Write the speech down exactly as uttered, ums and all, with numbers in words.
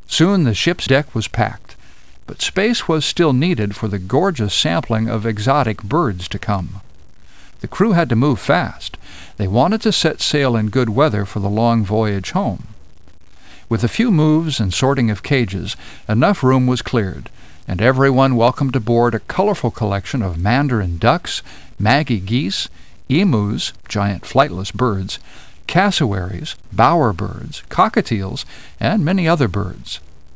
Soon the ship's deck was packed, but space was still needed for the gorgeous sampling of exotic birds to come. The crew had to move fast. They wanted to set sail in good weather for the long voyage home. With a few moves and sorting of cages, enough room was cleared, and everyone welcomed aboard a colorful collection of mandarin ducks, Maggie geese, emus, giant flightless birds, cassowaries, bower birds, cockatiels, and many other birds.